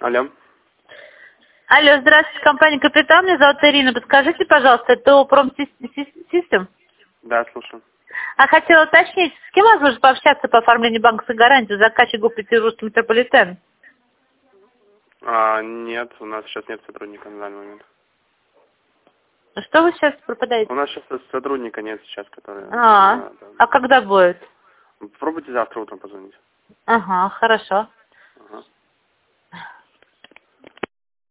Алло. Алло, здравствуйте, компания «Капитан», меня зовут Ирина. Подскажите, пожалуйста, это Промсистем? Да, слушаю. А хотела уточнить, с кем возможно пообщаться по оформлению банковской гарантии заказчику Петербургский метрополитен? Нет, у нас сейчас нет сотрудника на данный момент. Что вы сейчас пропадаете? У нас сейчас сотрудника нет сейчас, который... А когда будет? Попробуйте завтра утром позвонить. Ага, хорошо.